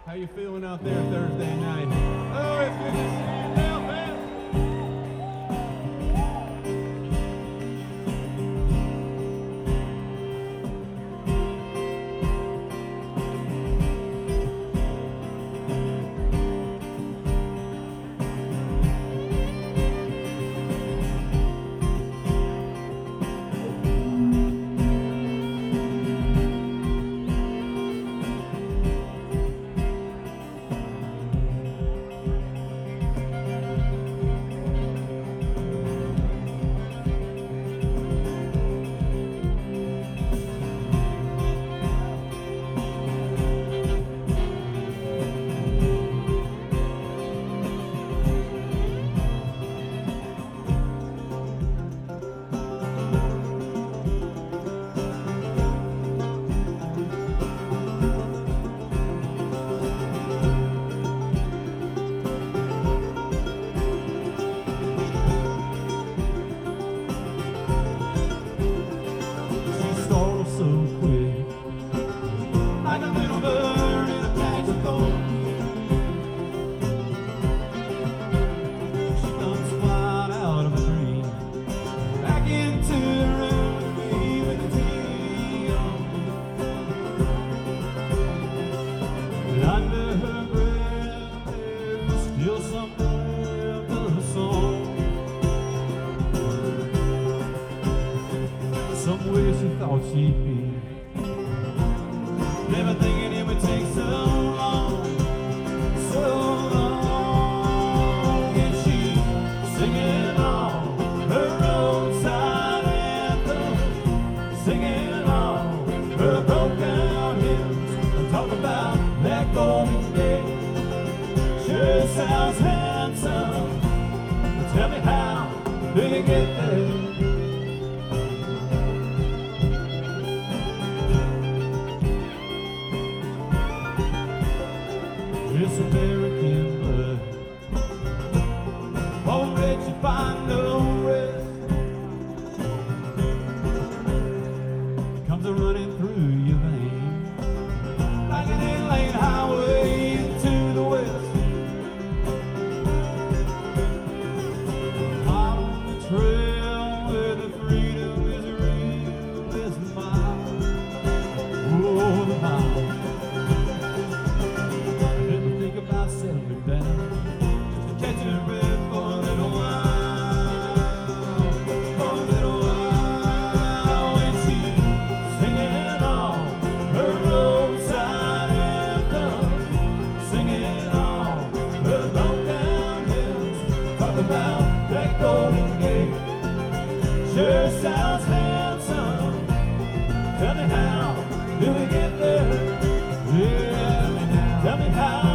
How you feeling out there Thursday night? Oh, it's good to see you, Belfast. Somewhere she thought she'd be. Never thinking it would take so long, so long. And she singing all her roadside anthem, singing all her broken hymns, and talk about that golden day. Sure sounds handsome. Tell me how do you get there? It's American blood. Won't let you find no rest. Comes a running through your veins like an 8-lane highway into the west. Out on the trail where the freedom is real is the mile. Oh, the mile. Settling down, just catching a breath for a little while, for a little while. When she's singing all her roadside anthem, singing all her broken hymns, talk about that golden gate. Sure sounds handsome. Tell me how do we get there? Yeah, tell me how.